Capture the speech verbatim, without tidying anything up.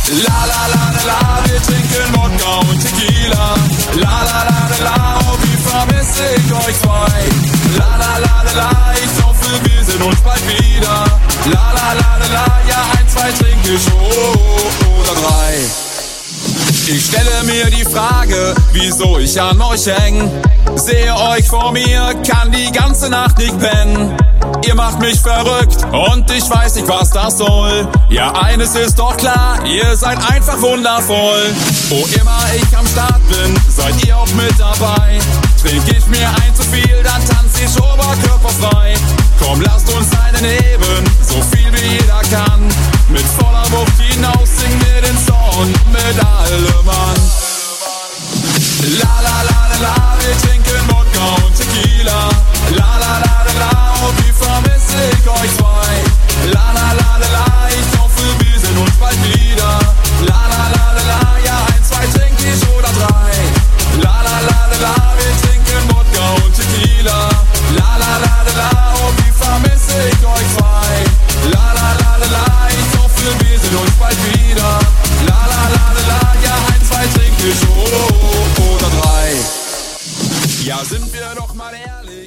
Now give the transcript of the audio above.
La la la la la, wir trinken Wodka und Tequila. La la la la la, oh wie vermisse ich euch zwei. La la la la la, ich hoffe wir sehen uns bald wieder. La la la la la, ja ein, zwei trinke ich, oh, oder drei. Ich stelle mir die Frage, wieso ich an euch häng. Sehe euch vor mir, kann die ganze Nacht nicht pennen. Ihr macht mich verrückt und ich weiß nicht, was das soll. Ja, eines ist doch klar, ihr seid einfach wundervoll. Wo immer ich am Start bin, seid ihr auch mit dabei. Trink ich mir ein zu viel, dann tanz ich oberkörperfrei. Komm, lasst uns einen heben, so viel wie jeder kann. Mit voller Wucht hinaus singen wir den Song mit allem Mann. La la la la la, wir trinken Wodka und Tequila. La la la la la, oh wie vermisse ich euch zwei. La la la la la, ich hoffe wir sehen uns bald wieder. La la la la la, ja ein, zwei trink ich oder drei. La la la la la, wir trinken Wodka und Tequila. La la la la la, oh wie vermisse ich euch zwei. La la la la la, ich hoffe wir sehen uns bald wieder. La la la la la, ja ein, zwei trink ich oder drei. Ja, sind wir doch mal ehrlich.